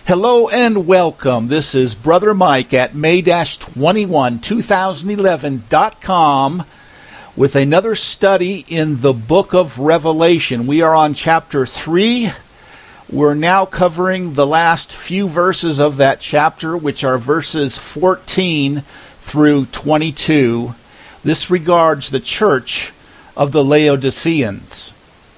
Hello and welcome. This is Brother Mike at May-21-2011.com with another study in the book of Revelation. We are on chapter 3. We're now covering the last few verses of that chapter, which are verses 14 through 22. This regards the church of the Laodiceans.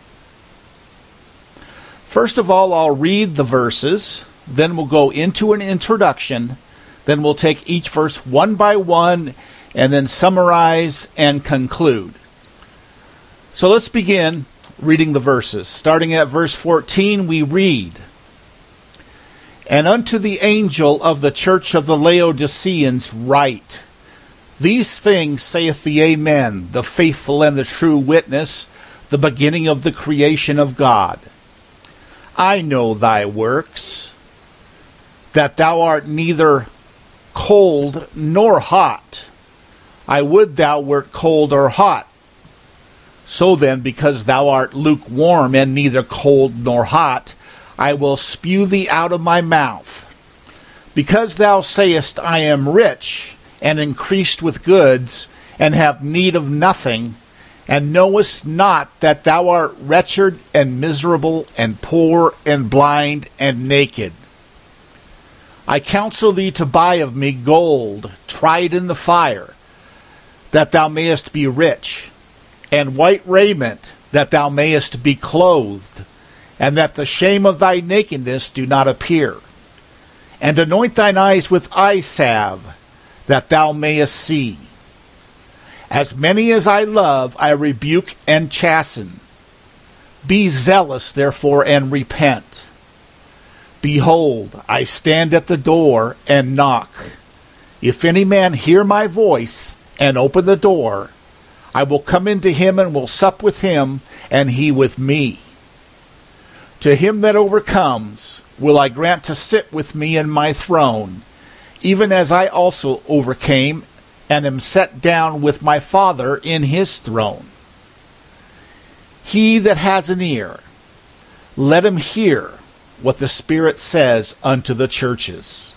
First of all, I'll read the verses, then we'll go into an introduction, then we'll take each verse one by one, and then summarize and conclude. So let's begin reading the verses. Starting at verse 14, we read, "And unto the angel of the church of the Laodiceans write, These things saith the Amen, the faithful and the true witness, the beginning of the creation of God. I know thy works, that thou art neither cold nor hot. I would thou wert cold or hot. So then, because thou art lukewarm and neither cold nor hot, I will spew thee out of my mouth. Because thou sayest, I am rich, and increased with goods, and have need of nothing, and knowest not that thou art wretched and miserable and poor and blind and naked. I counsel thee to buy of me gold, tried in the fire, that thou mayest be rich, and white raiment, that thou mayest be clothed, and that the shame of thy nakedness do not appear. And anoint thine eyes with eye salve, that thou mayest see. As many as I love, I rebuke and chasten. Be zealous, therefore, and repent. Behold, I stand at the door and knock. If any man hear my voice and open the door, I will come into him and will sup with him, and he with me. To him that overcomes will I grant to sit with me in my throne, even as I also overcame and am set down with my Father in his throne. He that has an ear, let him hear what the Spirit says unto the churches."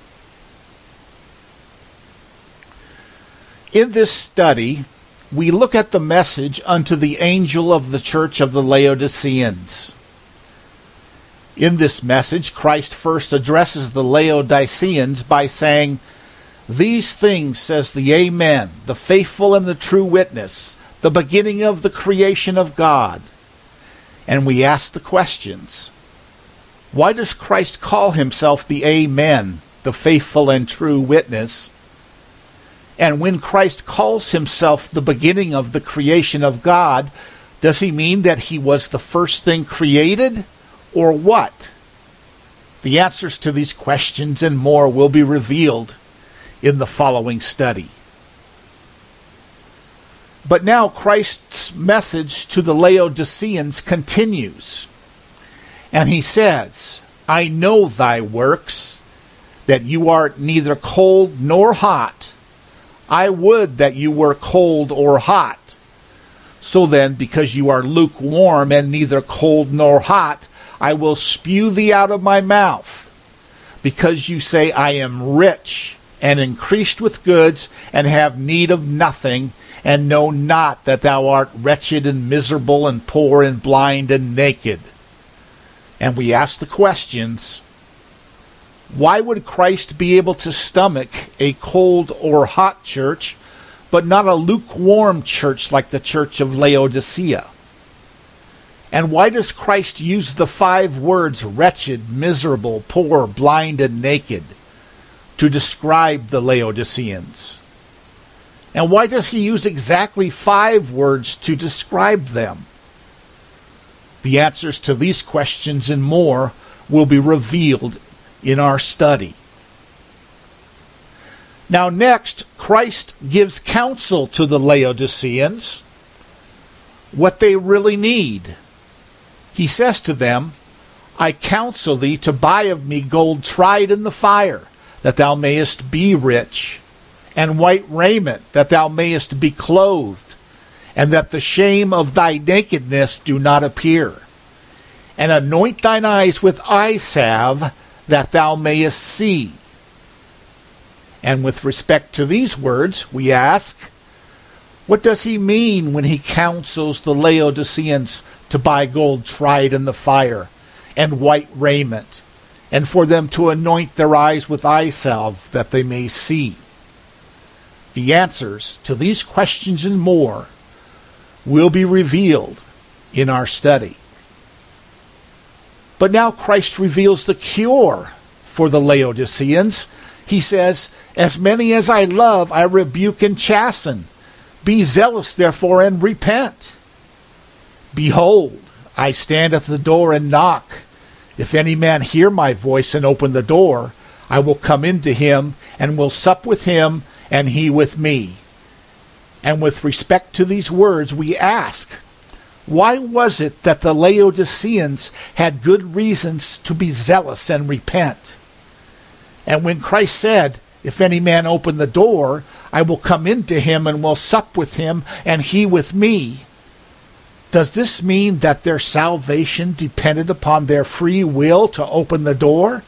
In this study, we look at the message unto the angel of the church of the Laodiceans. In this message, Christ first addresses the Laodiceans by saying, "These things says the Amen, the faithful and the true witness, the beginning of the creation of God." And we ask the questions. Why does Christ call himself the Amen, the faithful and true witness? And when Christ calls himself the beginning of the creation of God, does he mean that he was the first thing created, or what? The answers to these questions and more will be revealed in the following study. But now Christ's message to the Laodiceans continues. And he says, "I know thy works, that you art neither cold nor hot. I would that you were cold or hot. So then, because you are lukewarm and neither cold nor hot, I will spew thee out of my mouth. Because you say, I am rich, and increased with goods, and have need of nothing, and know not that thou art wretched and miserable and poor and blind and naked." And we ask the questions, why would Christ be able to stomach a cold or hot church, but not a lukewarm church like the church of Laodicea? And why does Christ use the 5 words wretched, miserable, poor, blind, and naked to describe the Laodiceans? And why does he use exactly 5 words to describe them? The answers to these questions and more will be revealed in our study. Now next, Christ gives counsel to the Laodiceans, what they really need. He says to them, "I counsel thee to buy of me gold tried in the fire, that thou mayest be rich, and white raiment, that thou mayest be clothed, and that the shame of thy nakedness do not appear. And anoint thine eyes with eye salve, that thou mayest see. And with respect to these words, we ask, what does he mean when he counsels the Laodiceans to buy gold tried in the fire, and white raiment, and for them to anoint their eyes with eye salve, that they may see? The answers to these questions and more will be revealed in our study. But now Christ reveals the cure for the Laodiceans. He says, as many as I love, I rebuke and chasten. Be zealous, therefore, and repent. Behold, I stand at the door and knock. If any man hear my voice and open the door, I will come into him, and will sup with him, and he with me. And with respect to these words, we ask, why was it that the Laodiceans had good reasons to be zealous and repent? And when Christ said, if any man open the door, I will come into him and will sup with him, and he with me, does this mean that their salvation depended upon their free will to open the door?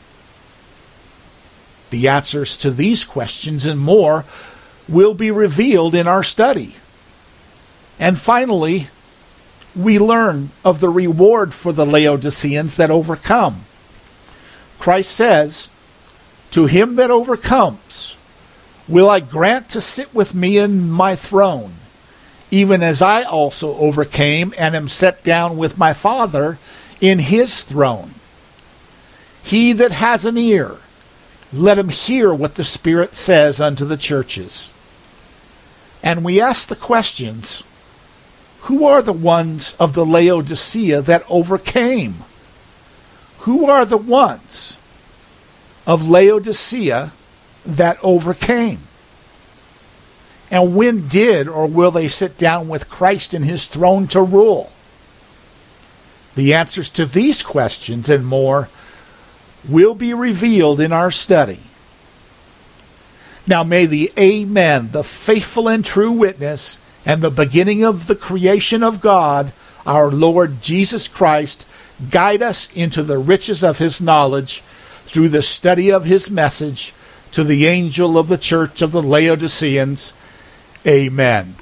The answers to these questions and more will be revealed in our study. And finally, we learn of the reward for the Laodiceans that overcome. Christ says, to him that overcomes will I grant to sit with me in my throne, even as I also overcame and am set down with my Father in his throne. He that has an ear, let him hear what the Spirit says unto the churches. And we ask the questions, who are the ones of the Laodicea that overcame? Who are the ones of Laodicea that overcame? And when did or will they sit down with Christ in his throne to rule? The answers to these questions and more will be revealed in our study. Now may the Amen, the faithful and true witness, and the beginning of the creation of God, our Lord Jesus Christ, guide us into the riches of his knowledge through the study of his message to the angel of the church of the Laodiceans. Amen.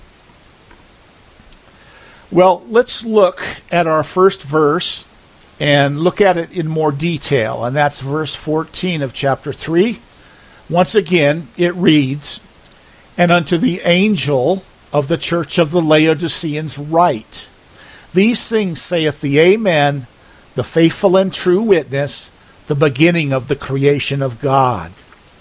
Well, let's look at our first verse and look at it in more detail, and that's verse 14 of chapter 3. Once again, it reads, and unto the angel of the church of the Laodiceans write, these things saith the Amen, the faithful and true witness, the beginning of the creation of God.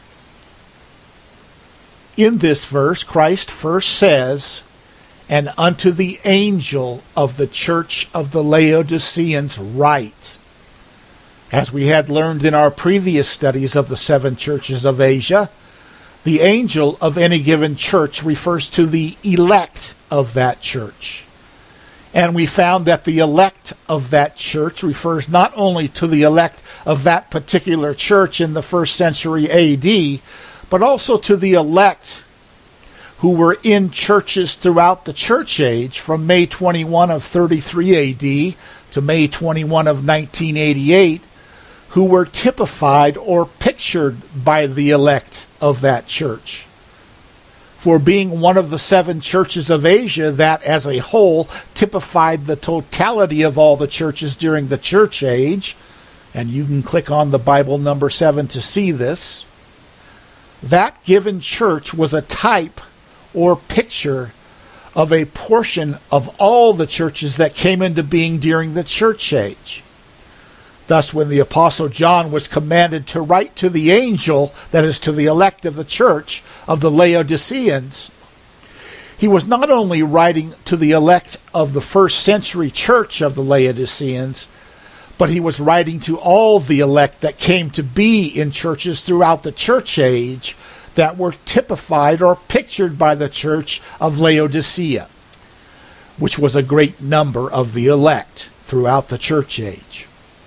In this verse, Christ first says, and unto the angel of the church of the Laodiceans write. As we had learned in our previous studies of the 7 churches of Asia, the angel of any given church refers to the elect of that church. And we found that the elect of that church refers not only to the elect of that particular church in the 1st century A.D., but also to the elect who were in churches throughout the church age from May 21 of 33 A.D. to May 21 of 1988, who were typified or pictured by the elect of that church. For being one of the 7 churches of Asia that as a whole typified the totality of all the churches during the church age, and you can click on the Bible number 7 to see this, that given church was a type or picture of a portion of all the churches that came into being during the church age. Thus, when the Apostle John was commanded to write to the angel, that is, to the elect of the church of the Laodiceans, he was not only writing to the elect of the 1st century church of the Laodiceans, but he was writing to all the elect that came to be in churches throughout the church age that were typified or pictured by the church of Laodicea, which was a great number of the elect throughout the church age.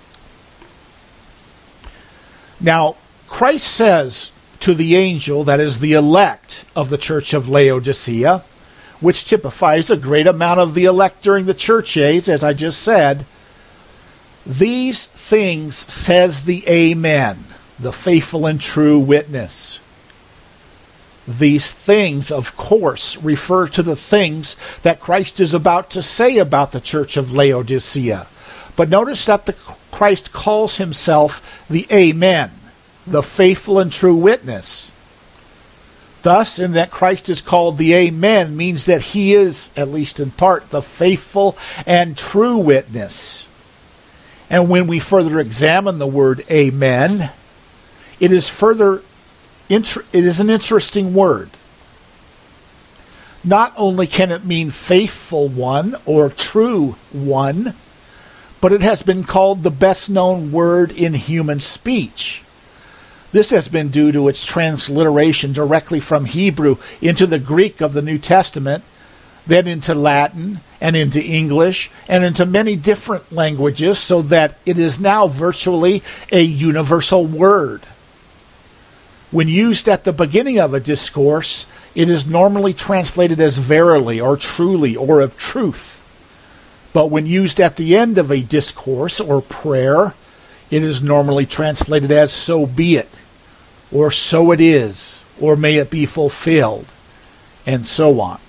Now, Christ says to the angel that is the elect of the church of Laodicea, which typifies a great amount of the elect during the church age, as I just said, these things says the Amen. the faithful and true witness. These things, of course, refer to the things that Christ is about to say about the church of Laodicea. But notice that Christ calls himself the Amen, the faithful and true witness. Thus, in that Christ is called the Amen means that he is, at least in part, the faithful and true witness. And when we further examine the word Amen, it is an interesting word. Not only can it mean faithful one or true one, but it has been called the best known word in human speech. This has been due to its transliteration directly from Hebrew into the Greek of the New Testament, then into Latin, and into English, and into many different languages, so that it is now virtually a universal word. When used at the beginning of a discourse, it is normally translated as verily, or truly, or of truth. But when used at the end of a discourse or prayer, it is normally translated as so be it, or so it is, or may it be fulfilled, and so on.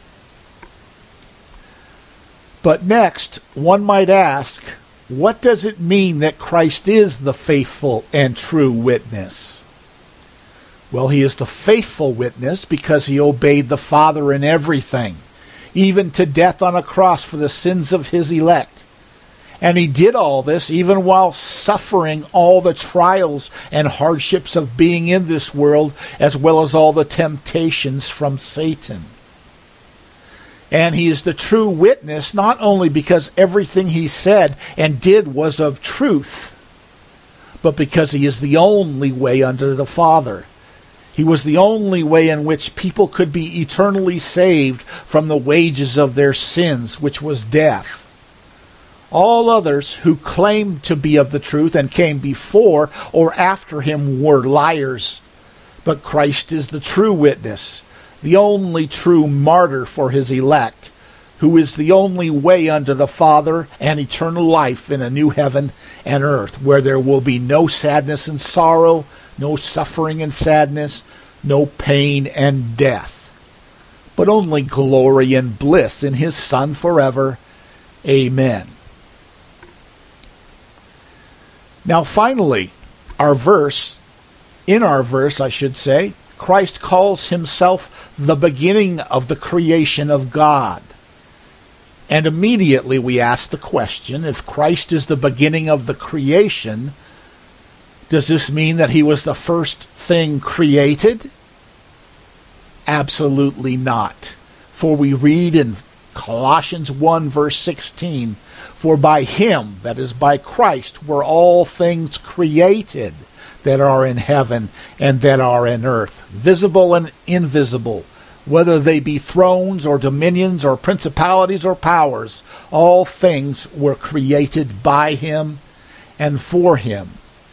But next, one might ask, what does it mean that Christ is the faithful and true witness? Well, he is the faithful witness because he obeyed the Father in everything, even to death on a cross for the sins of his elect. And he did all this even while suffering all the trials and hardships of being in this world, as well as all the temptations from Satan. And he is the true witness not only because everything he said and did was of truth, but because he is the only way unto the Father. He was the only way in which people could be eternally saved from the wages of their sins, which was death. All others who claimed to be of the truth and came before or after him were liars. But Christ is the true witness, the only true martyr for his elect, who is the only way unto the Father and eternal life in a new heaven and earth, where there will be no sadness and sorrow, no suffering and sadness, no pain and death, but only glory and bliss in his Son forever. Amen. Now finally, in our verse, Christ calls himself the beginning of the creation of God. And immediately we ask the question, if Christ is the beginning of the creation, does this mean that he was the first thing created? Absolutely not. For we read in Colossians 1 verse 16, for by him, that is by Christ, were all things created that are in heaven and that are in earth, visible and invisible, whether they be thrones or dominions or principalities or powers. All things were created by him and for him.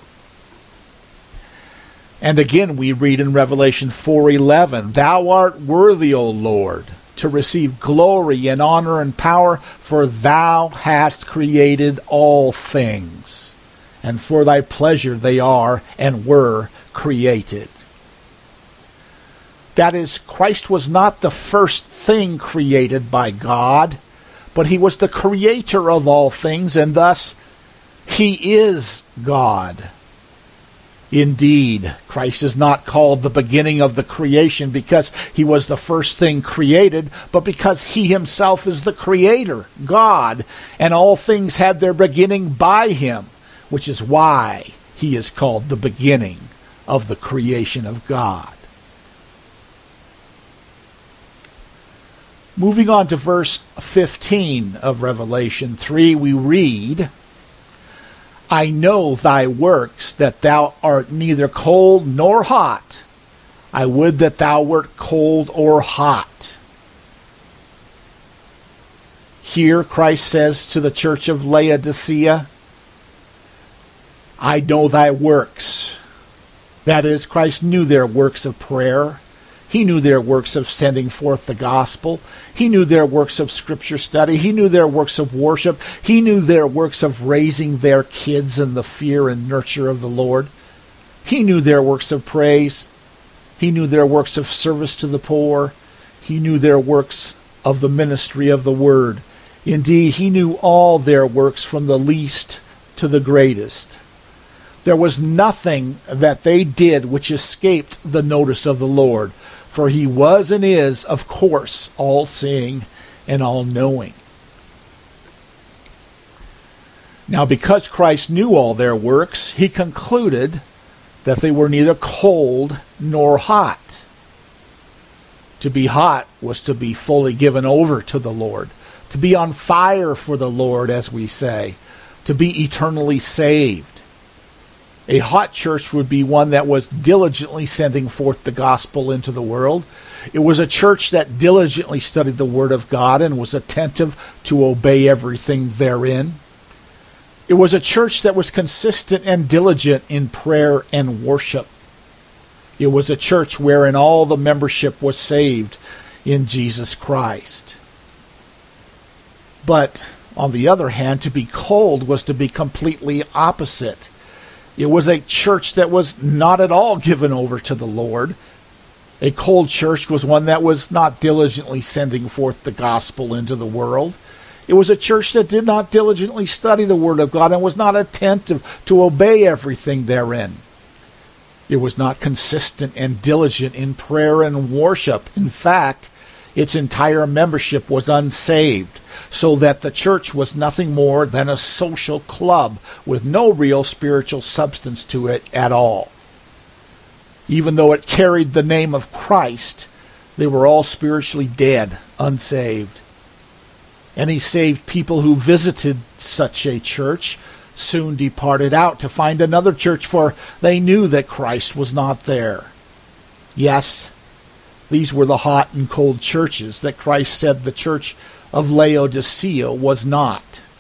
And again we read in Revelation 4:11, thou art worthy, O Lord, to receive glory and honor and power, for thou hast created all things, and for thy pleasure they are and were created. That is, Christ was not the first thing created by God, but he was the creator of all things, and thus he is God. Indeed, Christ is not called the beginning of the creation because he was the first thing created, but because he himself is the creator, God, and all things had their beginning by him, which is why he is called the beginning of the creation of God. Moving on to verse 15 of Revelation 3, we read, I know thy works, that thou art neither cold nor hot. I would that thou wert cold or hot. Here Christ says to the church of Laodicea, I know thy works. That is, Christ knew their works of prayer. He knew their works of sending forth the gospel. He knew their works of scripture study. He knew their works of worship. He knew their works of raising their kids in the fear and nurture of the Lord. He knew their works of praise. He knew their works of service to the poor. He knew their works of the ministry of the word. Indeed, he knew all their works from the least to the greatest. There was nothing that they did which escaped the notice of the Lord, for he was and is, of course, all-seeing and all-knowing. Now, because Christ knew all their works, he concluded that they were neither cold nor hot. To be hot was to be fully given over to the Lord, to be on fire for the Lord, as we say, to be eternally saved. A hot church would be one that was diligently sending forth the gospel into the world. It was a church that diligently studied the Word of God and was attentive to obey everything therein. It was a church that was consistent and diligent in prayer and worship. It was a church wherein all the membership was saved in Jesus Christ. But, on the other hand, to be cold was to be completely opposite. It was a church that was not at all given over to the Lord. A cold church was one that was not diligently sending forth the gospel into the world. It was a church that did not diligently study the Word of God and was not attentive to obey everything therein. It was not consistent and diligent in prayer and worship. In fact, its entire membership was unsaved, so that the church was nothing more than a social club with no real spiritual substance to it at all. Even though it carried the name of Christ, they were all spiritually dead, unsaved. Any saved people who visited such a church soon departed out to find another church, for they knew that Christ was not there. Yes, these were the hot and cold churches that Christ said the church of Laodicea was not.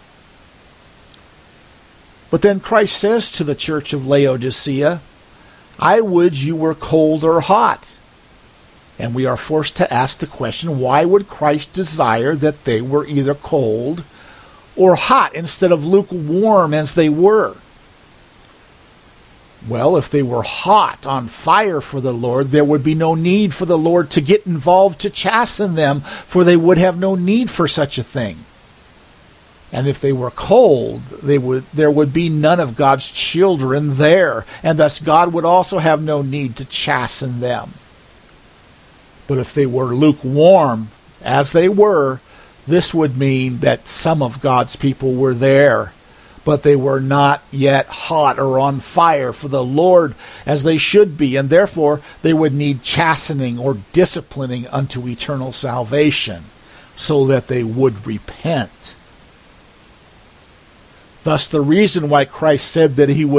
But then Christ says to the church of Laodicea, I would you were cold or hot. And we are forced to ask the question, why would Christ desire that they were either cold or hot instead of lukewarm as they were? Well, if they were hot, on fire for the Lord, there would be no need for the Lord to get involved to chasten them, for they would have no need for such a thing. And if they were cold, there would be none of God's children there, and thus God would also have no need to chasten them. But if they were lukewarm, as they were, this would mean that some of God's people were there, but they were not yet hot or on fire for the Lord as they should be, and therefore they would need chastening or disciplining unto eternal salvation, so that they would repent. Thus the reason why Christ said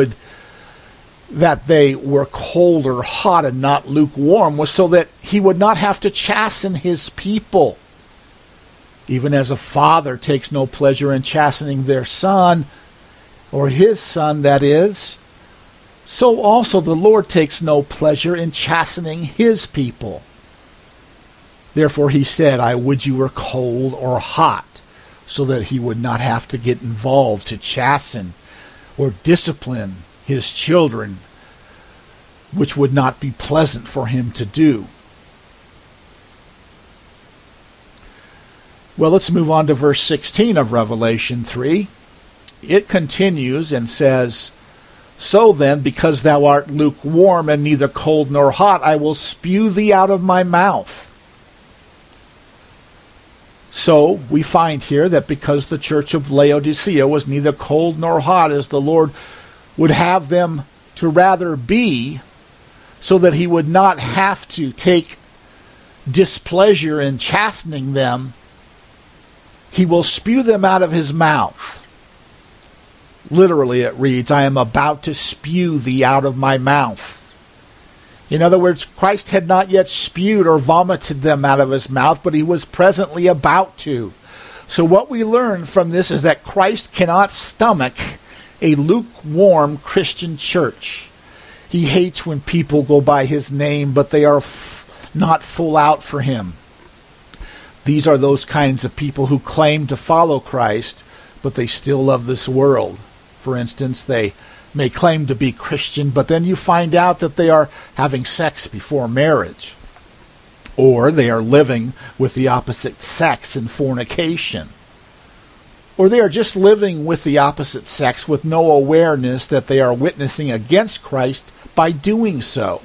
that they were cold or hot and not lukewarm was so that he would not have to chasten his people. Even as a father takes no pleasure in chastening their son, or his son, that is, so also the Lord takes no pleasure in chastening his people. Therefore he said, I would you were cold or hot, so that he would not have to get involved to chasten or discipline his children, which would not be pleasant for him to do. Well, let's move on to verse 16 of Revelation 3. It continues and says, So then, because thou art lukewarm and neither cold nor hot, I will spew thee out of my mouth. So, we find here that because the church of Laodicea was neither cold nor hot as the Lord would have them to rather be, so that he would not have to take displeasure in chastening them, he will spew them out of his mouth. Literally it reads, I am about to spew thee out of my mouth. In other words, Christ had not yet spewed or vomited them out of his mouth, but he was presently about to. So what we learn from this is that Christ cannot stomach a lukewarm Christian church. He hates when people go by his name, but they are not full out for him. These are those kinds of people who claim to follow Christ, but they still love this world. For instance, they may claim to be Christian, but then you find out that they are having sex before marriage, or they are living with the opposite sex in fornication, or they are just living with the opposite sex with no awareness that they are witnessing against Christ by doing so.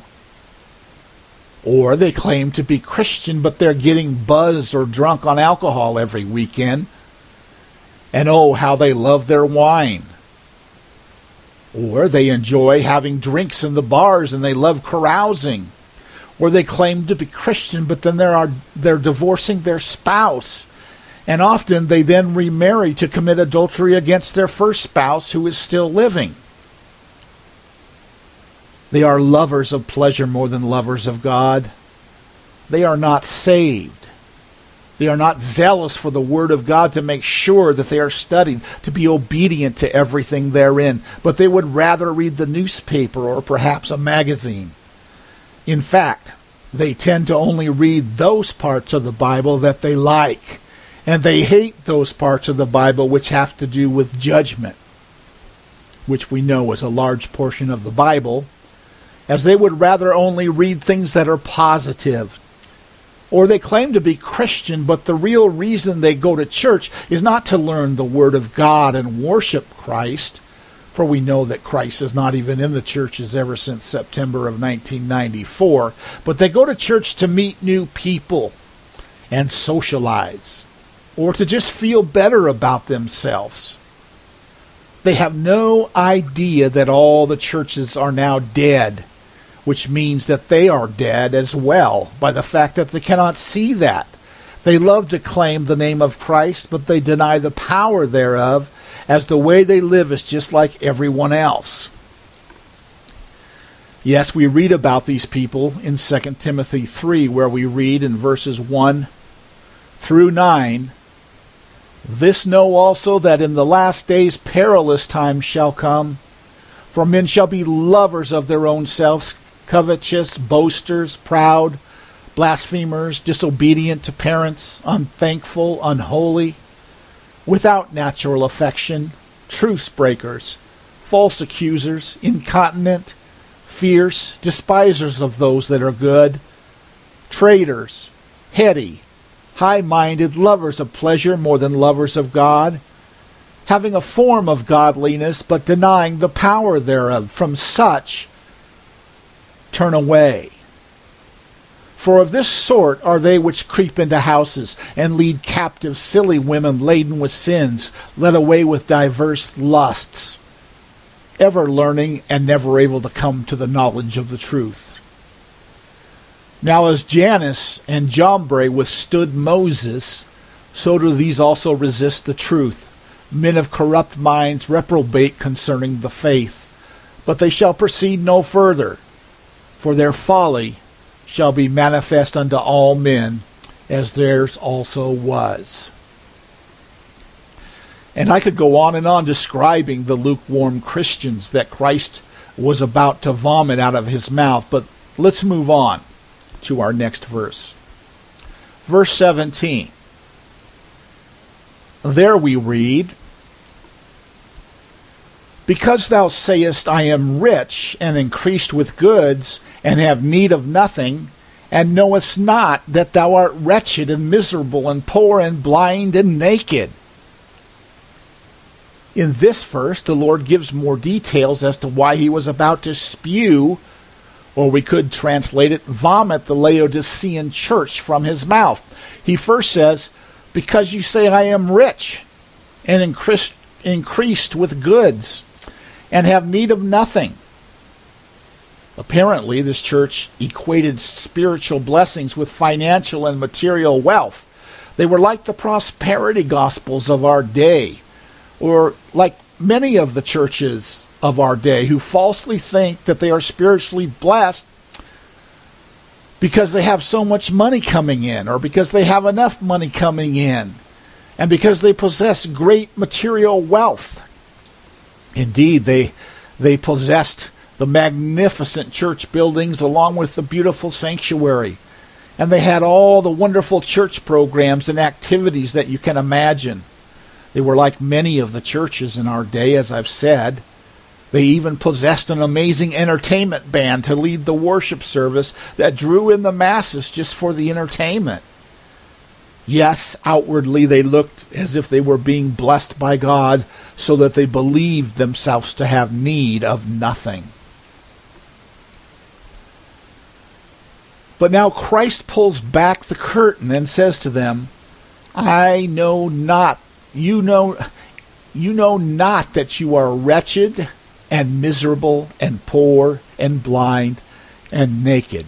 Or they claim to be Christian, but they're getting buzzed or drunk on alcohol every weekend. And oh, how they love their wine. Or they enjoy having drinks in the bars and they love carousing. Or they claim to be Christian, but then they're divorcing their spouse. And often they then remarry to commit adultery against their first spouse who is still living. They are lovers of pleasure more than lovers of God. They are not saved. They are not zealous for the Word of God to make sure that they are studied, to be obedient to everything therein. But they would rather read the newspaper or perhaps a magazine. In fact, they tend to only read those parts of the Bible that they like. And they hate those parts of the Bible which have to do with judgment, which we know is a large portion of the Bible, as they would rather only read things that are positive. Or they claim to be Christian, but the real reason they go to church is not to learn the Word of God and worship Christ, for we know that Christ is not even in the churches ever since September of 1994, but they go to church to meet new people and socialize, or to just feel better about themselves. They have no idea that all the churches are now dead, which means that they are dead as well by the fact that they cannot see that. They love to claim the name of Christ, but they deny the power thereof, as the way they live is just like everyone else. Yes, we read about these people in 2 Timothy 3, where we read in verses 1 through 9, "This know also that in the last days perilous times shall come, for men shall be lovers of their own selves, covetous, boasters, proud, blasphemers, disobedient to parents, unthankful, unholy, without natural affection, truce breakers, false accusers, incontinent, fierce, despisers of those that are good, traitors, heady, high-minded, lovers of pleasure more than lovers of God, having a form of godliness, but denying the power thereof. From such turn away. For of this sort are they which creep into houses, and lead captive silly women laden with sins, led away with diverse lusts, ever learning and never able to come to the knowledge of the truth. Now as Jannes and Jambres withstood Moses, so do these also resist the truth. Men of corrupt minds reprobate concerning the faith. But they shall proceed no further, for their folly shall be manifest unto all men, as theirs also was." And I could go on and on describing the lukewarm Christians that Christ was about to vomit out of his mouth, but let's move on to our next verse. Verse 17. There we read, "Because thou sayest, I am rich, and increased with goods, and have need of nothing, and knowest not that thou art wretched, and miserable, and poor, and blind, and naked." In this verse, the Lord gives more details as to why he was about to spew, or we could translate it, vomit the Laodicean church from his mouth. He first says, "Because you say I am rich, and increased with goods, and have need of nothing." Apparently, this church equated spiritual blessings with financial and material wealth. They were like the prosperity gospels of our day, or like many of the churches of our day who falsely think that they are spiritually blessed because they have so much money coming in, or because they have enough money coming in, and because they possess great material wealth. Indeed, they possessed the magnificent church buildings along with the beautiful sanctuary. And they had all the wonderful church programs and activities that you can imagine. They were like many of the churches in our day, as I've said. They even possessed an amazing entertainment band to lead the worship service that drew in the masses just for the entertainment. Yes, outwardly they looked as if they were being blessed by God, so that they believed themselves to have need of nothing. But now Christ pulls back the curtain and says to them, I know not, you know not that you are wretched and miserable and poor and blind and naked.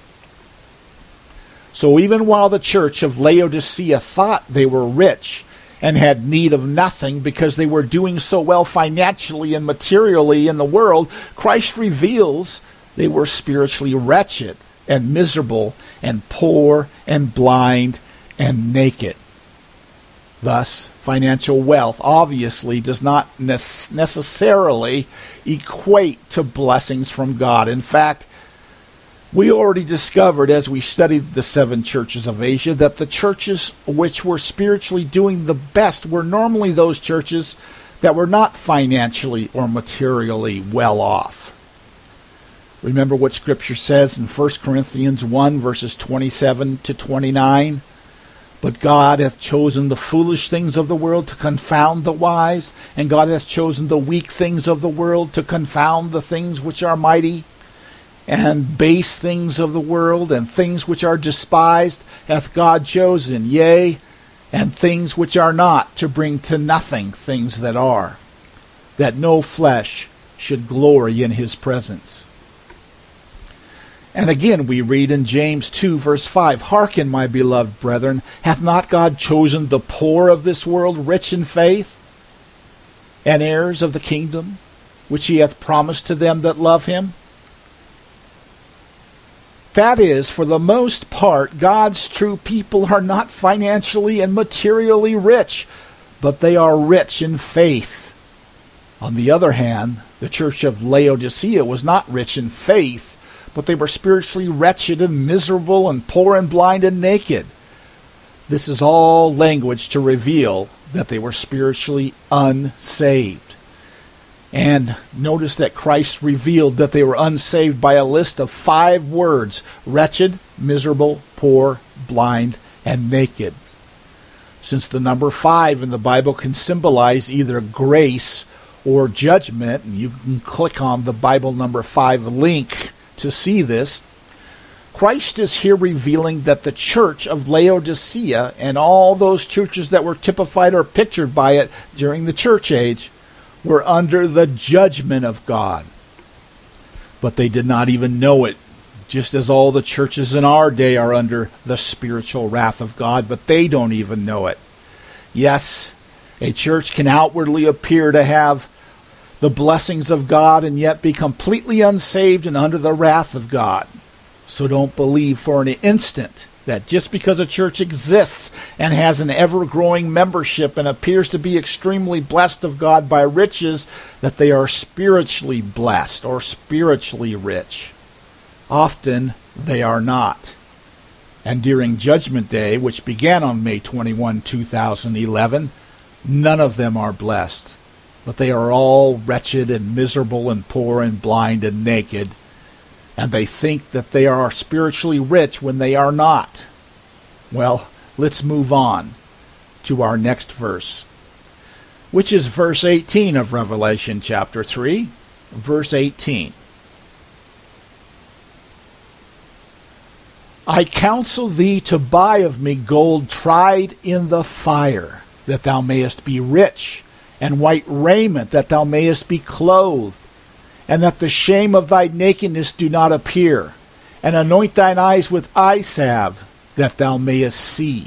So even while the church of Laodicea thought they were rich and had need of nothing because they were doing so well financially and materially in the world, Christ reveals they were spiritually wretched and miserable and poor and blind and naked. Thus, financial wealth obviously does not necessarily equate to blessings from God. In fact, we already discovered as we studied the 7 churches of Asia that the churches which were spiritually doing the best were normally those churches that were not financially or materially well off. Remember what Scripture says in 1 Corinthians 1 verses 27 to 29? But God hath chosen the foolish things of the world to confound the wise, and God hath chosen the weak things of the world to confound the things which are mighty, and base things of the world, and things which are despised hath God chosen, yea, and things which are not, to bring to nothing things that are, that no flesh should glory in his presence. And again we read in James 2 verse 5, Hearken, my beloved brethren, hath not God chosen the poor of this world rich in faith, and heirs of the kingdom, which he hath promised to them that love him? That is, for the most part, God's true people are not financially and materially rich, but they are rich in faith. On the other hand, the church of Laodicea was not rich in faith, but they were spiritually wretched and miserable and poor and blind and naked. This is all language to reveal that they were spiritually unsaved. And notice that Christ revealed that they were unsaved by a list of 5 words: wretched, miserable, poor, blind, and naked. Since the number 5 in the Bible can symbolize either grace or judgment, and you can click on the Bible number 5 link to see this, Christ is here revealing that the church of Laodicea and all those churches that were typified or pictured by it during the church age were under the judgment of God. But they did not even know it, just as all the churches in our day are under the spiritual wrath of God, but they don't even know it. Yes, a church can outwardly appear to have the blessings of God and yet be completely unsaved and under the wrath of God. So don't believe for an instant that just because a church exists and has an ever-growing membership and appears to be extremely blessed of God by riches, that they are spiritually blessed or spiritually rich. Often they are not. And during Judgment Day, which began on May 21, 2011, none of them are blessed. But they are all wretched and miserable and poor and blind and naked. And they think that they are spiritually rich when they are not. Well, let's move on to our next verse, which is verse 18 of Revelation chapter 3. Verse 18. I counsel thee to buy of me gold tried in the fire, that thou mayest be rich, and white raiment, that thou mayest be clothed, and that the shame of thy nakedness do not appear, and anoint thine eyes with eye salve, that thou mayest see.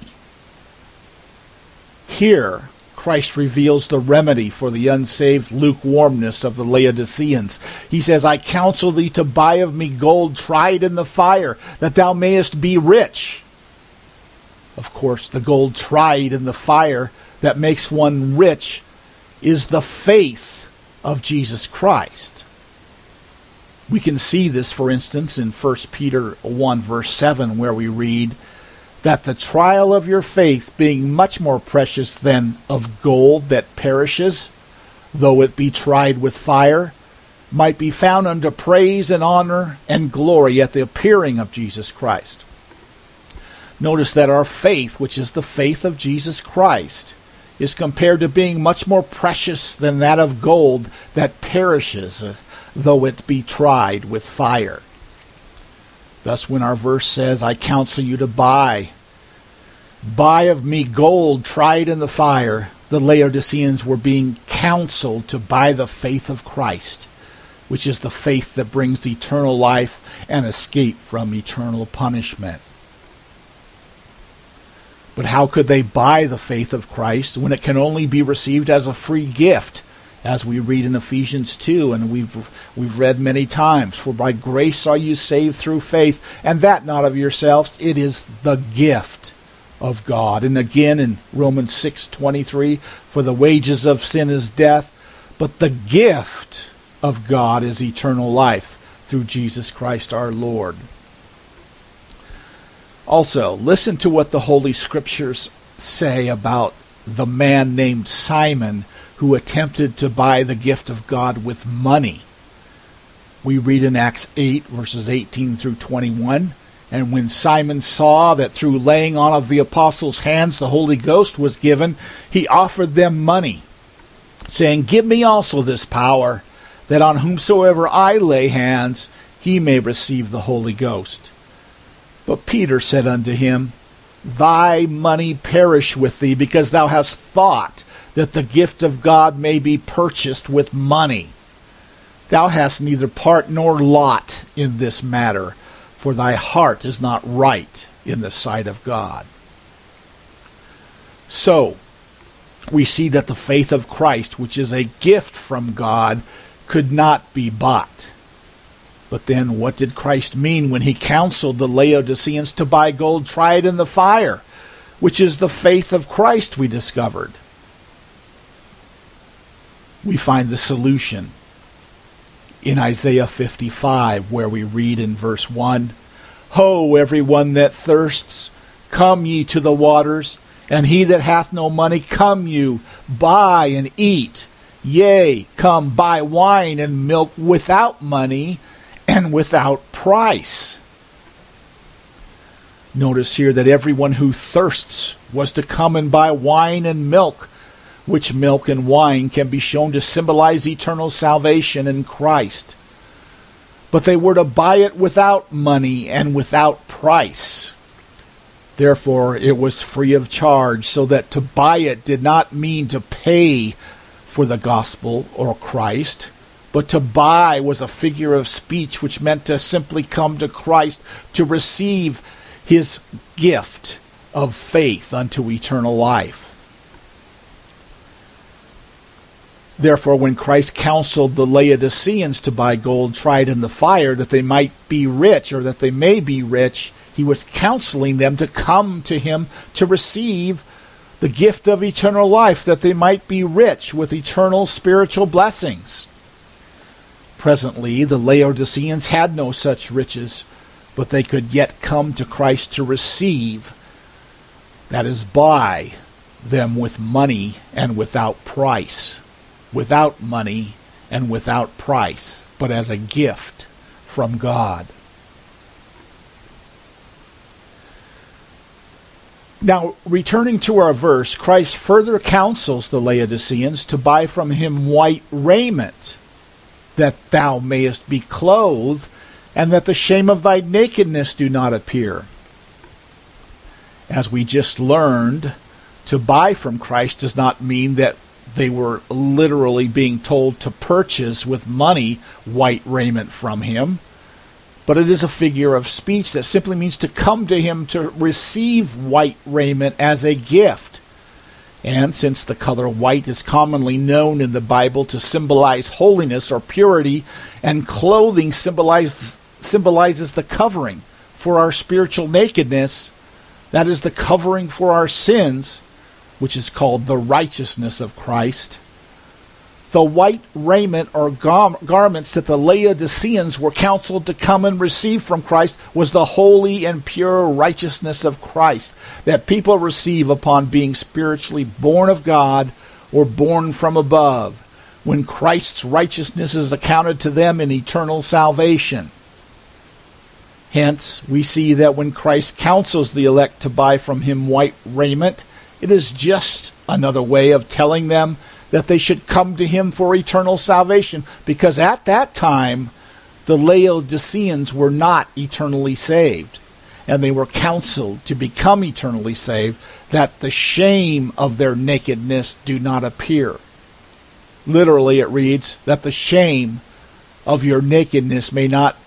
Here, Christ reveals the remedy for the unsaved lukewarmness of the Laodiceans. He says, I counsel thee to buy of me gold tried in the fire, that thou mayest be rich. Of course, the gold tried in the fire that makes one rich is the faith of Jesus Christ. We can see this, for instance, in 1 Peter 1, verse 7, where we read that the trial of your faith, being much more precious than of gold that perishes, though it be tried with fire, might be found unto praise and honor and glory at the appearing of Jesus Christ. Notice that our faith, which is the faith of Jesus Christ, is compared to being much more precious than that of gold that perishes, though it be tried with fire. Thus, when our verse says, I counsel you to buy of me gold tried in the fire, the Laodiceans were being counseled to buy the faith of Christ, which is the faith that brings eternal life and escape from eternal punishment. But how could they buy the faith of Christ when it can only be received as a free gift, as we read in Ephesians 2, and we've read many times? For by grace are you saved through faith, and that not of yourselves, it is the gift of God. And again in Romans 6:23, for the wages of sin is death, but the gift of God is eternal life through Jesus Christ our Lord. Also, listen to what the Holy Scriptures say about the man named Simon who attempted to buy the gift of God with money. We read in Acts 8, verses 18 through 21, and when Simon saw that through laying on of the apostles' hands the Holy Ghost was given, he offered them money, saying, give me also this power, that on whomsoever I lay hands, he may receive the Holy Ghost. But Peter said unto him, thy money perish with thee, because thou hast thought that the gift of God may be purchased with money. Thou hast neither part nor lot in this matter, for thy heart is not right in the sight of God. So, we see that the faith of Christ, which is a gift from God, could not be bought. But then what did Christ mean when he counseled the Laodiceans to buy gold tried in the fire, which is the faith of Christ we discovered? We find the solution in Isaiah 55, where we read in verse 1, Ho, every one that thirsts, come ye to the waters, and he that hath no money, come you, buy and eat. Yea, come, buy wine and milk without money, and without price. Notice here that everyone who thirsts was to come and buy wine and milk, which milk and wine can be shown to symbolize eternal salvation in Christ. But they were to buy it without money and without price. Therefore, it was free of charge, so that to buy it did not mean to pay for the gospel or Christ. But to buy was a figure of speech which meant to simply come to Christ to receive his gift of faith unto eternal life. Therefore, when Christ counseled the Laodiceans to buy gold tried in the fire, that they might be rich, or that they may be rich, he was counseling them to come to him to receive the gift of eternal life, that they might be rich with eternal spiritual blessings. Presently, the Laodiceans had no such riches, but they could yet come to Christ to receive, that is, buy them with money and without price. Without money and without price, but as a gift from God. Now, returning to our verse, Christ further counsels the Laodiceans to buy from him white raiment, that thou mayest be clothed, and that the shame of thy nakedness do not appear. As we just learned, to buy from Christ does not mean that they were literally being told to purchase with money white raiment from him, but it is a figure of speech that simply means to come to him to receive white raiment as a gift. And since the color white is commonly known in the Bible to symbolize holiness or purity, and clothing symbolizes the covering for our spiritual nakedness, that is the covering for our sins, which is called the righteousness of Christ. The white raiment or garments that the Laodiceans were counseled to come and receive from Christ was the holy and pure righteousness of Christ that people receive upon being spiritually born of God or born from above, when Christ's righteousness is accounted to them in eternal salvation. Hence, we see that when Christ counsels the elect to buy from him white raiment, it is just another way of telling them that they should come to him for eternal salvation, because at that time, the Laodiceans were not eternally saved, and they were counseled to become eternally saved, that the shame of their nakedness do not appear. Literally, it reads, that the shame of your nakedness may not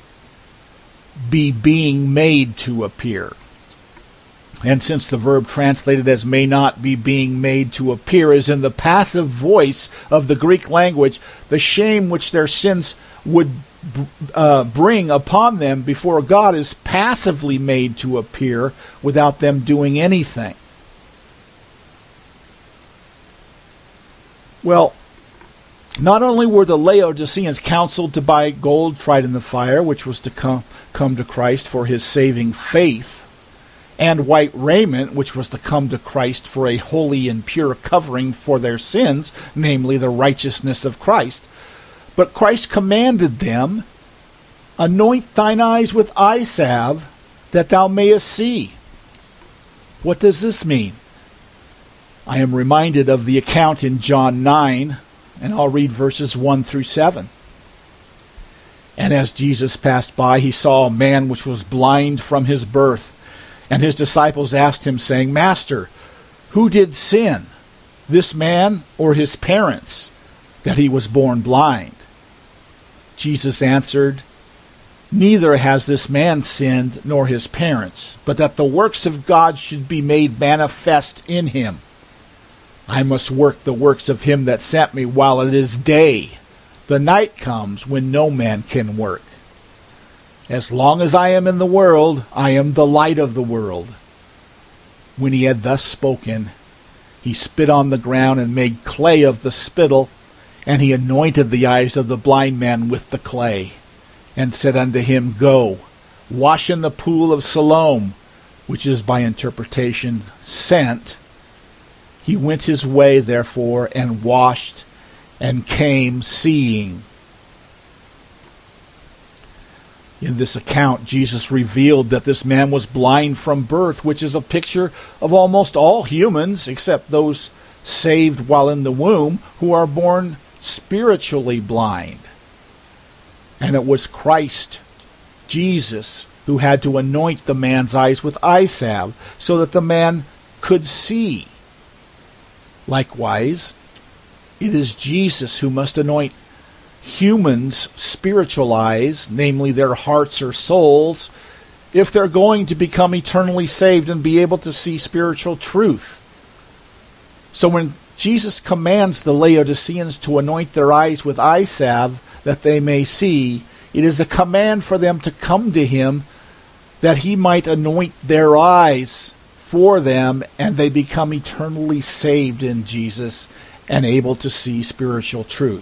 be being made to appear. And since the verb translated as may not be being made to appear is in the passive voice of the Greek language, the shame which their sins would bring upon them before God is passively made to appear without them doing anything. Well, not only were the Laodiceans counseled to buy gold tried in the fire, which was to come to Christ for his saving faith, and white raiment, which was to come to Christ for a holy and pure covering for their sins, namely the righteousness of Christ, but Christ commanded them, anoint thine eyes with eye salve, that thou mayest see. What does this mean? I am reminded of the account in John 9, and I'll read verses 1 through 7. And as Jesus passed by, he saw a man which was blind from his birth. And his disciples asked him, saying, Master, who did sin, this man or his parents, that he was born blind? Jesus answered, Neither has this man sinned nor his parents, but that the works of God should be made manifest in him. I must work the works of him that sent me while it is day. The night comes when no man can work. As long as I am in the world, I am the light of the world. When he had thus spoken, he spit on the ground and made clay of the spittle, and he anointed the eyes of the blind man with the clay, and said unto him, Go, wash in the pool of Siloam, which is by interpretation sent. He went his way, therefore, and washed, and came seeing. In this account, Jesus revealed that this man was blind from birth, which is a picture of almost all humans, except those saved while in the womb, who are born spiritually blind. And it was Christ, Jesus, who had to anoint the man's eyes with eye salve, so that the man could see. Likewise, it is Jesus who must anoint humans' spiritual eyes, namely their hearts or souls, if they're going to become eternally saved and be able to see spiritual truth. So when Jesus commands the Laodiceans to anoint their eyes with eye salve that they may see, it is a command for them to come to him that he might anoint their eyes for them and they become eternally saved in Jesus and able to see spiritual truth.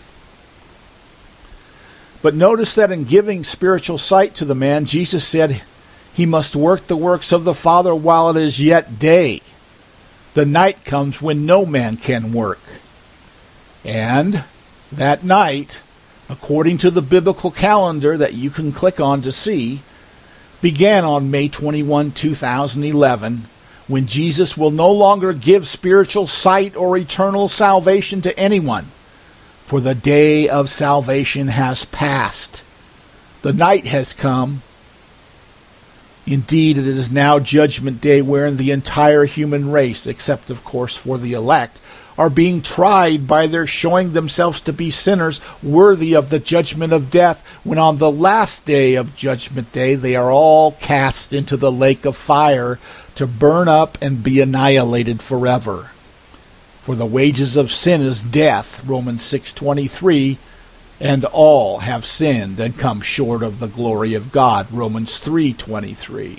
But notice that in giving spiritual sight to the man, Jesus said he must work the works of the Father while it is yet day. The night comes when no man can work. And that night, according to the biblical calendar that you can click on to see, began on May 21, 2011, when Jesus will no longer give spiritual sight or eternal salvation to anyone. For the day of salvation has passed. The night has come. Indeed, it is now Judgment Day, wherein the entire human race, except of course for the elect, are being tried by their showing themselves to be sinners worthy of the judgment of death, when on the last day of Judgment Day they are all cast into the lake of fire to burn up and be annihilated forever. For the wages of sin is death, Romans 6:23, and all have sinned and come short of the glory of God, Romans 3:23.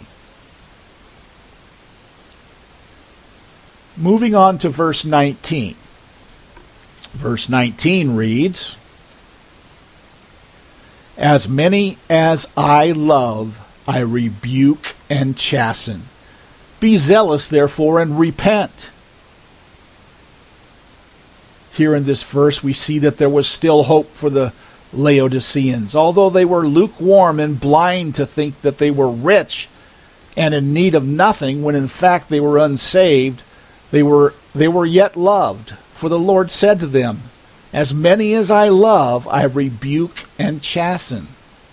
Moving on to verse 19. Verse 19 reads, As many as I love, I rebuke and chasten. Be zealous, therefore, and repent. Here in this verse we see that there was still hope for the Laodiceans. Although they were lukewarm and blind to think that they were rich and in need of nothing, when in fact they were unsaved, they were yet loved. For the Lord said to them, "As many as I love, I rebuke and chasten."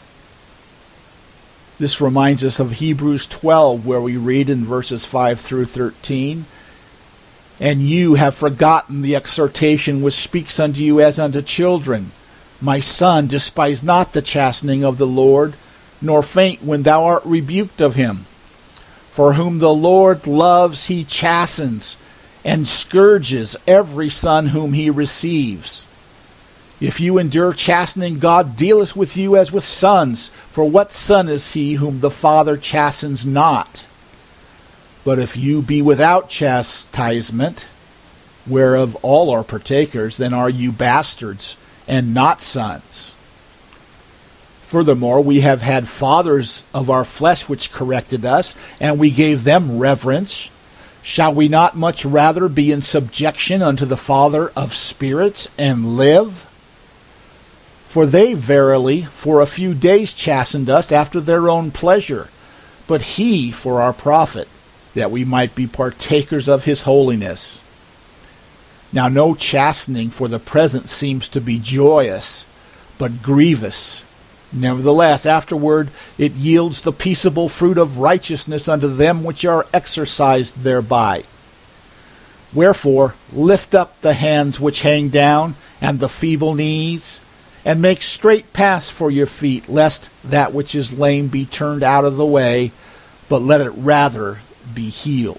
This reminds us of Hebrews 12, where we read in verses 5 through 13, "And you have forgotten the exhortation which speaks unto you as unto children. My son, despise not the chastening of the Lord, nor faint when thou art rebuked of him. For whom the Lord loves he chastens, and scourges every son whom he receives. If you endure chastening, God dealeth with you as with sons. For what son is he whom the Father chastens not? But if you be without chastisement, whereof all are partakers, then are you bastards, and not sons. Furthermore, we have had fathers of our flesh which corrected us, and we gave them reverence. Shall we not much rather be in subjection unto the Father of spirits, and live? For they verily for a few days chastened us after their own pleasure, but he for our profit, that we might be partakers of his holiness. Now no chastening for the present seems to be joyous, but grievous. Nevertheless, afterward it yields the peaceable fruit of righteousness unto them which are exercised thereby. Wherefore, lift up the hands which hang down, and the feeble knees, and make straight paths for your feet, lest that which is lame be turned out of the way, but let it rather be healed.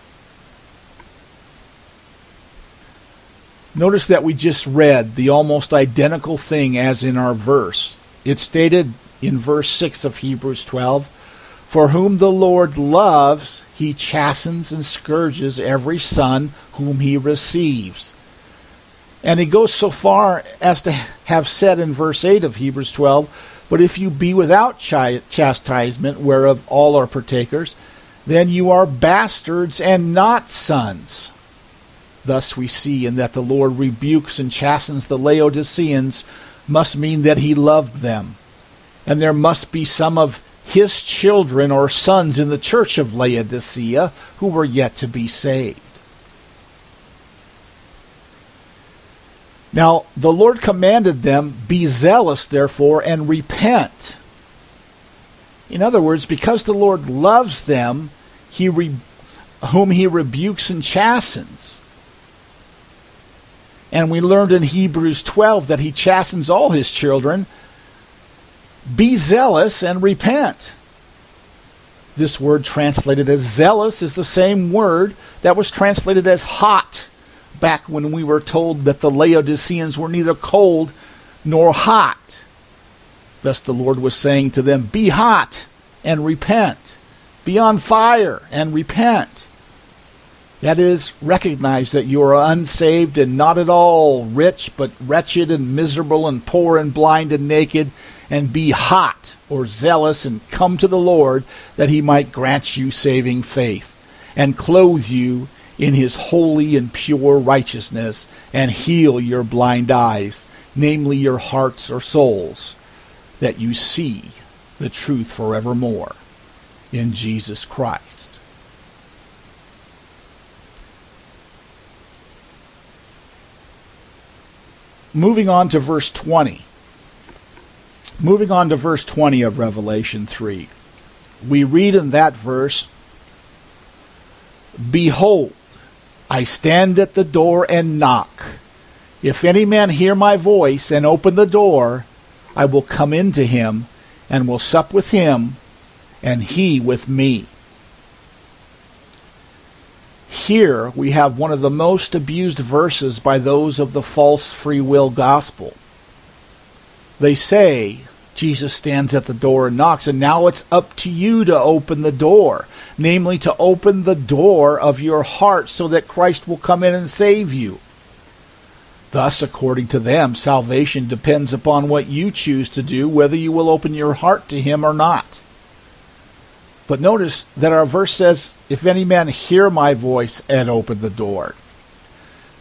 Notice that we just read the almost identical thing as in our verse. It stated in verse 6 of Hebrews 12, "For whom the Lord loves, he chastens and scourges every son whom he receives." And he goes so far as to have said in verse 8 of Hebrews 12, "But if you be without chastisement, whereof all are partakers, then you are bastards and not sons." Thus we see in that the Lord rebukes and chastens the Laodiceans must mean that he loved them. And there must be some of his children or sons in the church of Laodicea who were yet to be saved. Now, the Lord commanded them, "Be zealous, therefore, and repent." In other words, because the Lord loves them, whom he rebukes and chastens. And we learned in Hebrews 12 that he chastens all his children. Be zealous and repent. This word translated as zealous is the same word that was translated as hot back when we were told that the Laodiceans were neither cold nor hot. Thus the Lord was saying to them, be hot and repent. Be on fire and repent. That is, recognize that you are unsaved and not at all rich, but wretched and miserable and poor and blind and naked, and be hot or zealous and come to the Lord that he might grant you saving faith and clothe you in his holy and pure righteousness and heal your blind eyes, namely your hearts or souls, that you see the truth forevermore in Jesus Christ. Moving on to verse 20. Moving on to verse 20 of Revelation 3. We read in that verse, "Behold, I stand at the door and knock. If any man hear my voice and open the door, I will come into him and will sup with him, and he with me." Here we have one of the most abused verses by those of the false free will gospel. They say Jesus stands at the door and knocks, and now it's up to you to open the door, namely to open the door of your heart so that Christ will come in and save you. Thus, according to them, salvation depends upon what you choose to do, whether you will open your heart to him or not. But notice that our verse says, if any man hear my voice and open the door.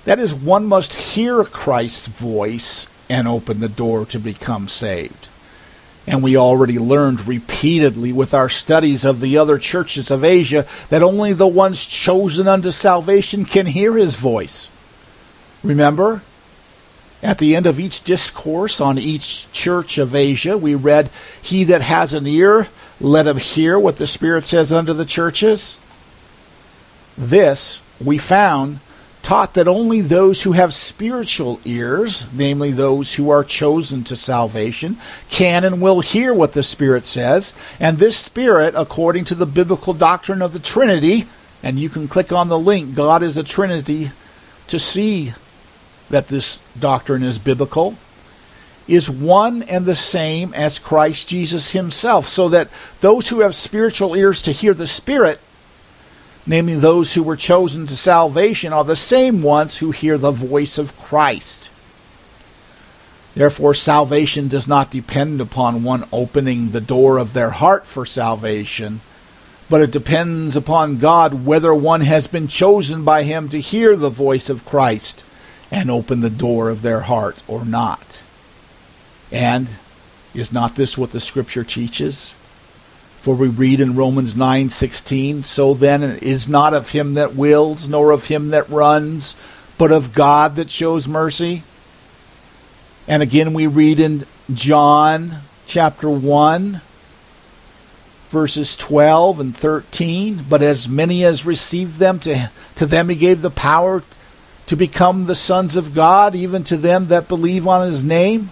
That is, one must hear Christ's voice and open the door to become saved. And we already learned repeatedly with our studies of the other churches of Asia that only the ones chosen unto salvation can hear His voice. Remember, at the end of each discourse on each church of Asia, we read, "He that has an ear, let him hear what the Spirit says unto the churches." This, we found, taught that only those who have spiritual ears, namely those who are chosen to salvation, can and will hear what the Spirit says. And this Spirit, according to the biblical doctrine of the Trinity, and you can click on the link, God is a Trinity, to see that this doctrine is biblical, is one and the same as Christ Jesus Himself. So that those who have spiritual ears to hear the Spirit, namely those who were chosen to salvation, are the same ones who hear the voice of Christ. Therefore, salvation does not depend upon one opening the door of their heart for salvation, but it depends upon God whether one has been chosen by Him to hear the voice of Christ and open the door of their heart or not. And is not this what the Scripture teaches? For we read in Romans 9:16, "So then it is not of him that wills, nor of him that runs, but of God that shows mercy." And again we read in John chapter 1, verses 12 and 13, "But as many as received them, to them He gave the power to become the sons of God, even to them that believe on His name."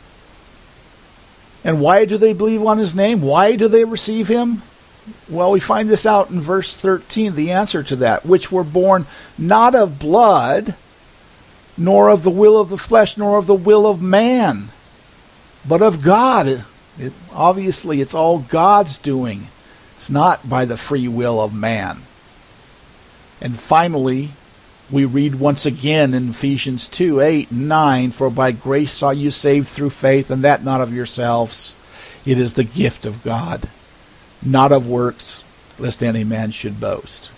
And why do they believe on His name? Why do they receive Him? Well, we find this out in verse 13, the answer to that. "Which were born not of blood, nor of the will of the flesh, nor of the will of man, but of God." Obviously, it's all God's doing. It's not by the free will of man. And finally, we read once again in Ephesians 2:8 and 9, "For by grace are you saved through faith, and that not of yourselves. It is the gift of God, not of works, lest any man should boast."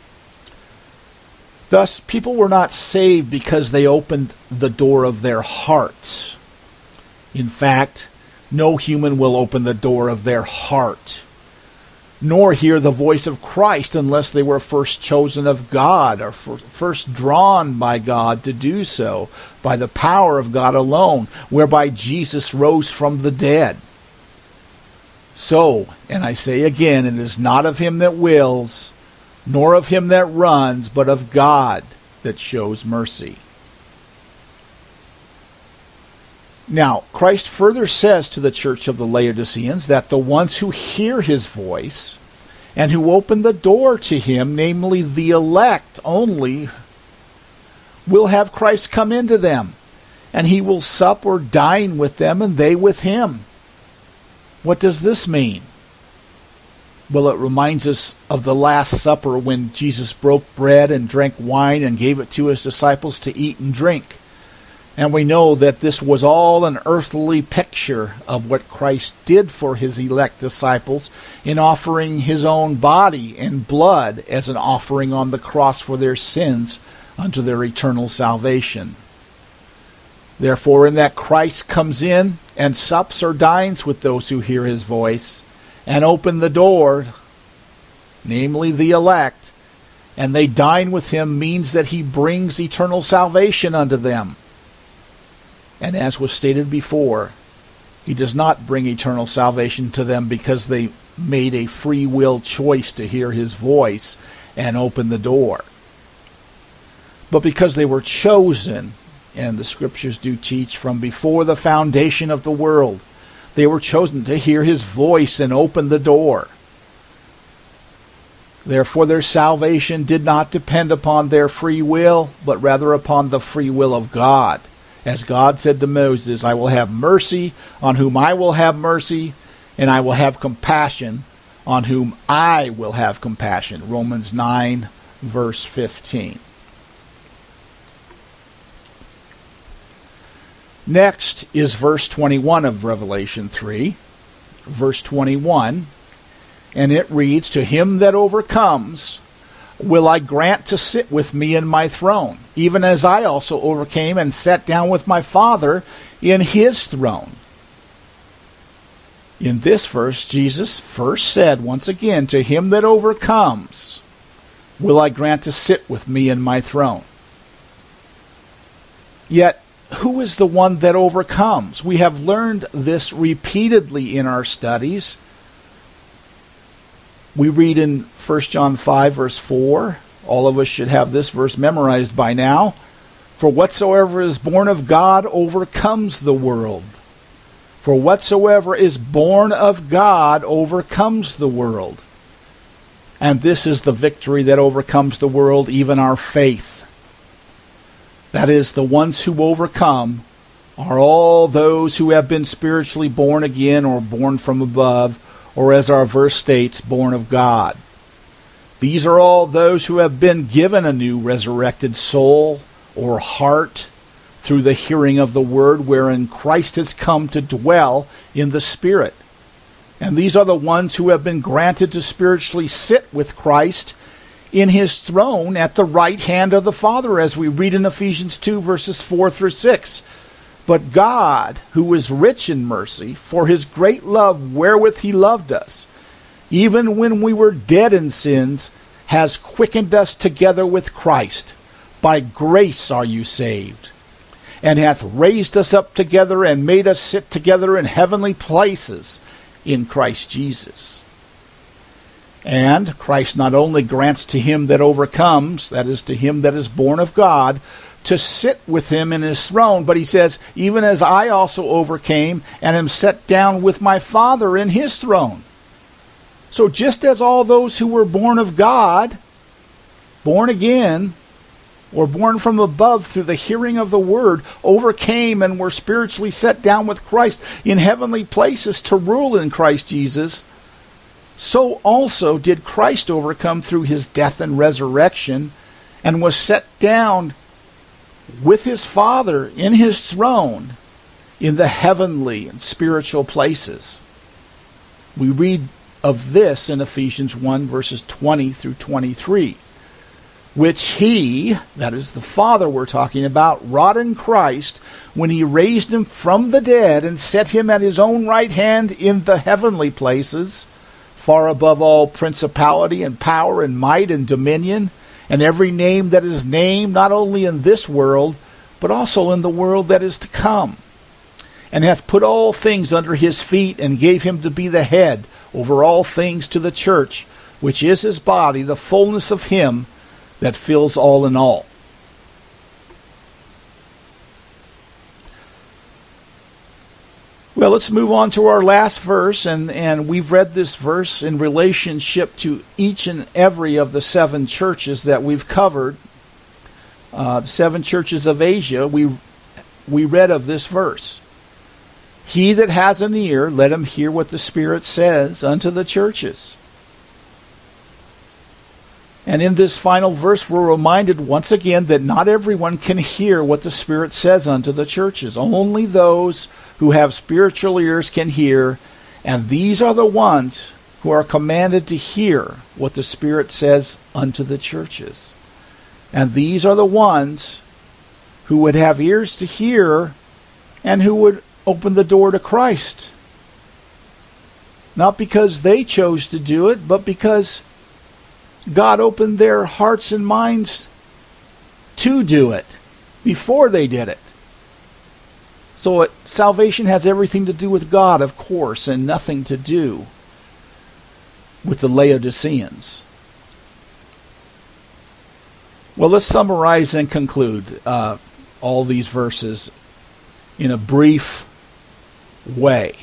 Thus, people were not saved because they opened the door of their hearts. In fact, no human will open the door of their heart, nor hear the voice of Christ unless they were first chosen of God, or first drawn by God to do so, by the power of God alone, whereby Jesus rose from the dead. So, and I say again, it is not of him that wills, nor of him that runs, but of God that shows mercy. Now, Christ further says to the church of the Laodiceans that the ones who hear His voice and who open the door to Him, namely the elect only, will have Christ come into them, and He will sup or dine with them, and they with Him. What does this mean? Well, it reminds us of the Last Supper when Jesus broke bread and drank wine and gave it to His disciples to eat and drink. And we know that this was all an earthly picture of what Christ did for His elect disciples in offering His own body and blood as an offering on the cross for their sins unto their eternal salvation. Therefore, in that Christ comes in and sups or dines with those who hear His voice and open the door, namely the elect, and they dine with Him, means that He brings eternal salvation unto them. And as was stated before, He does not bring eternal salvation to them because they made a free will choice to hear His voice and open the door, but because they were chosen, and the Scriptures do teach from before the foundation of the world, they were chosen to hear His voice and open the door. Therefore their salvation did not depend upon their free will, but rather upon the free will of God. As God said to Moses, "I will have mercy on whom I will have mercy, and I will have compassion on whom I will have compassion." Romans 9, verse 15. Next is verse 21 of Revelation 3. Verse 21, and it reads, "To him that overcomes, will I grant to sit with me in my throne, even as I also overcame and sat down with my Father in his throne. In this verse, Jesus first said, once again, to him that overcomes, will I grant to sit with me in my throne. Yet, who is the one that overcomes? We have learned this repeatedly in our studies. We read in 1 John 5, verse 4. All of us should have this verse memorized by now. For whatsoever is born of God overcomes the world. For whatsoever is born of God overcomes the world. And this is the victory that overcomes the world, even our faith. That is, the ones who overcome are all those who have been spiritually born again or born from above, or as our verse states, born of God. These are all those who have been given a new resurrected soul or heart through the hearing of the Word, wherein Christ has come to dwell in the Spirit. And these are the ones who have been granted to spiritually sit with Christ in his throne at the right hand of the Father, as we read in Ephesians 2, verses 4 through 6. But God, who is rich in mercy, for his great love wherewith he loved us, even when we were dead in sins, has quickened us together with Christ. By grace are you saved, and hath raised us up together and made us sit together in heavenly places in Christ Jesus. And Christ not only grants to him that overcomes, that is, to him that is born of God, to sit with him in his throne, but he says, even as I also overcame and am set down with my Father in his throne. So just as all those who were born of God, born again, or born from above through the hearing of the Word, overcame and were spiritually set down with Christ in heavenly places to rule in Christ Jesus, so also did Christ overcome through his death and resurrection, and was set down with his Father in his throne in the heavenly and spiritual places. We read of this in Ephesians 1, verses 20 through 23. Which he, that is the Father we're talking about, wrought in Christ when he raised him from the dead and set him at his own right hand in the heavenly places, far above all principality and power and might and dominion, and every name that is named, not only in this world, but also in the world that is to come. And hath put all things under his feet, and gave him to be the head over all things to the church, which is his body, the fullness of him that fills all in all. Well, let's move on to our last verse, and we've read this verse in relationship to each and every of the 7 churches that we've covered. The 7 churches of Asia, we read of this verse. He that has an ear, let him hear what the Spirit says unto the churches. And in this final verse, we're reminded once again that not everyone can hear what the Spirit says unto the churches. Only those who have spiritual ears can hear, and these are the ones who are commanded to hear what the Spirit says unto the churches. And these are the ones who would have ears to hear and who would open the door to Christ. Not because they chose to do it, but because God opened their hearts and minds to do it before they did it. So salvation has everything to do with God, of course, and nothing to do with the Laodiceans. Well, let's summarize and conclude all these verses in a brief way.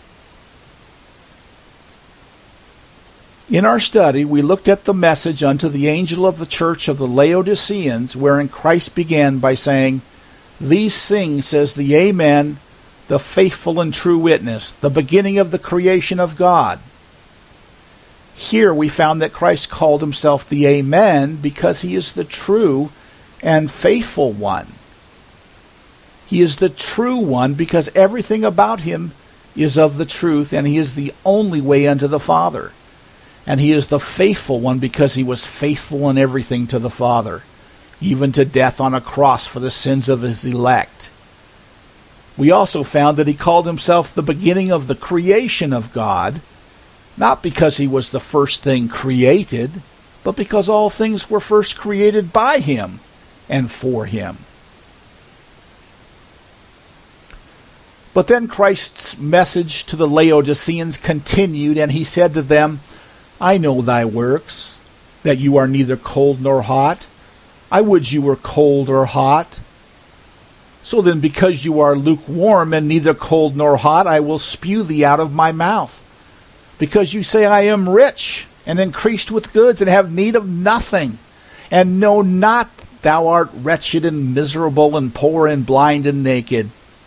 In our study, we looked at the message unto the angel of the church of the Laodiceans, wherein Christ began by saying, These things says the Amen, the faithful and true witness, the beginning of the creation of God. Here we found that Christ called himself the Amen because he is the true and faithful one. He is the true one because everything about him is of the truth, and he is the only way unto the Father. And he is the faithful one because he was faithful in everything to the Father, even to death on a cross for the sins of his elect. We also found that he called himself the beginning of the creation of God, not because he was the first thing created, but because all things were first created by him and for him. But then Christ's message to the Laodiceans continued, and he said to them, I know thy works, that you are neither cold nor hot. I would you were cold or hot. So then, because you are lukewarm and neither cold nor hot, I will spew thee out of my mouth. Because you say, I am rich, and increased with goods, and have need of nothing, and know not thou art wretched and miserable and poor and blind and naked.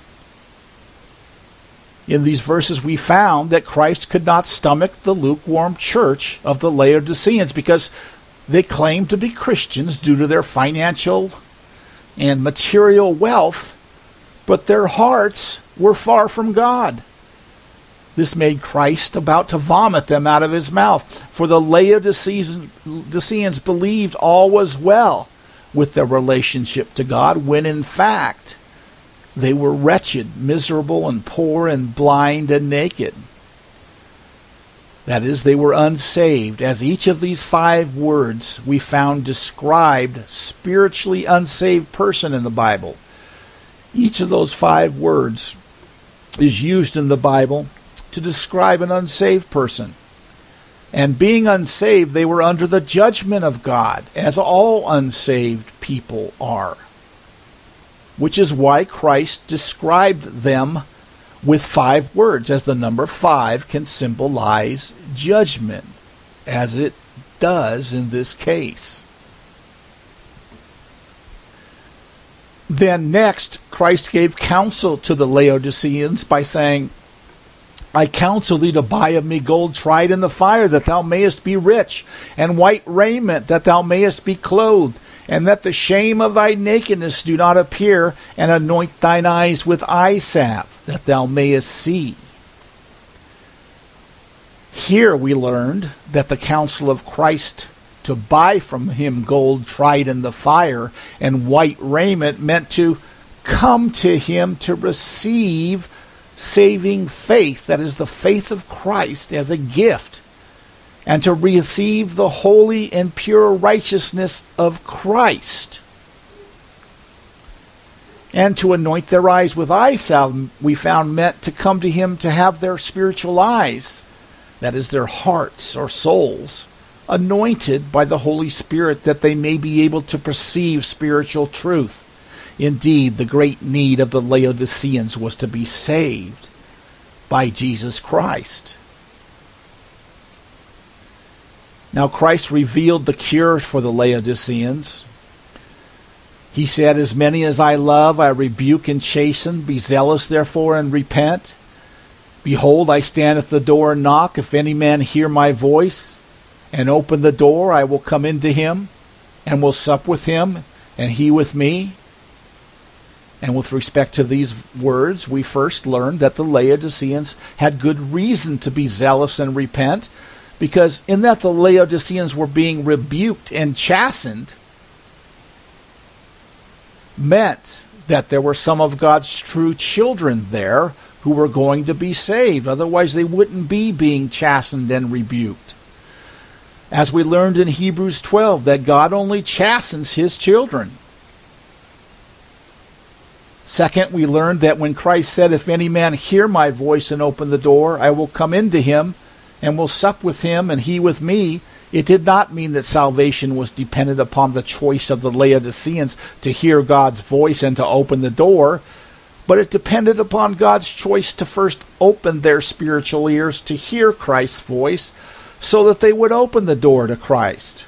In these verses we found that Christ could not stomach the lukewarm church of the Laodiceans because they claimed to be Christians due to their financial and material wealth, but their hearts were far from God. This made Christ about to vomit them out of his mouth, for the Laodiceans believed all was well with their relationship to God, when in fact they were wretched, miserable, and poor, and blind, and naked. That is, they were unsaved, as each of these 5 words we found described spiritually unsaved person in the Bible. Each of those 5 words is used in the Bible to describe an unsaved person. And being unsaved, they were under the judgment of God, as all unsaved people are. Which is why Christ described them with 5 words, as the number 5 can symbolize judgment, as it does in this case. Then next, Christ gave counsel to the Laodiceans by saying, I counsel thee to buy of me gold tried in the fire, that thou mayest be rich, and white raiment, that thou mayest be clothed, and that the shame of thy nakedness do not appear, and anoint thine eyes with eye salve, that thou mayest see. Here we learned that the counsel of Christ to buy from him gold tried in the fire and white raiment meant to come to him to receive saving faith, that is the faith of Christ, as a gift, and to receive the holy and pure righteousness of Christ. And to anoint their eyes with eye salve, we found meant to come to him to have their spiritual eyes, that is their hearts or souls, anointed by the Holy Spirit, that they may be able to perceive spiritual truth. Indeed, the great need of the Laodiceans was to be saved by Jesus Christ. Now Christ revealed the cure for the Laodiceans. He said, As many as I love, I rebuke and chasten. Be zealous, therefore, and repent. Behold, I stand at the door and knock. If any man hear my voice and open the door, I will come into him and will sup with him, and he with me. And with respect to these words, we first learned that the Laodiceans had good reason to be zealous and repent, because in that the Laodiceans were being rebuked and chastened meant that there were some of God's true children there who were going to be saved. Otherwise they wouldn't be being chastened and rebuked. As we learned in Hebrews 12, that God only chastens his children. Second, we learned that when Christ said, If any man hear my voice and open the door, I will come into him and will sup with him and he with me, it did not mean that salvation was dependent upon the choice of the Laodiceans to hear God's voice and to open the door, but it depended upon God's choice to first open their spiritual ears to hear Christ's voice so that they would open the door to Christ.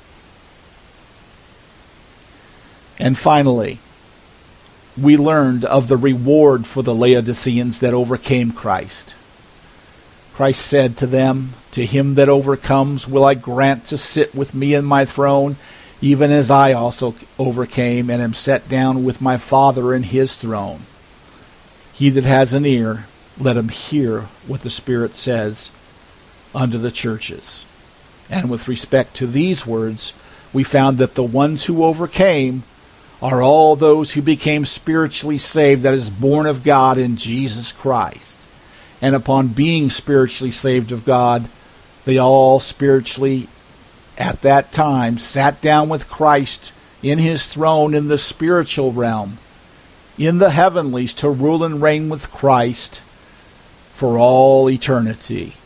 And finally, we learned of the reward for the Laodiceans that overcame Christ. Christ said to them, To him that overcomes will I grant to sit with me in my throne, even as I also overcame and am set down with my Father in his throne. He that has an ear, let him hear what the Spirit says unto the churches. And with respect to these words, we found that the ones who overcame are all those who became spiritually saved, that is, born of God in Jesus Christ. And upon being spiritually saved of God, they all spiritually, at that time, sat down with Christ in His throne in the spiritual realm, in the heavenlies, to rule and reign with Christ for all eternity.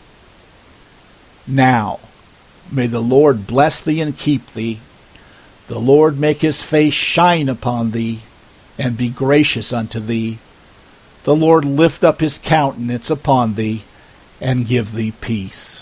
Now, may the Lord bless thee and keep thee. The Lord make His face shine upon thee, and be gracious unto thee. The Lord lift up His countenance upon thee, and give thee peace.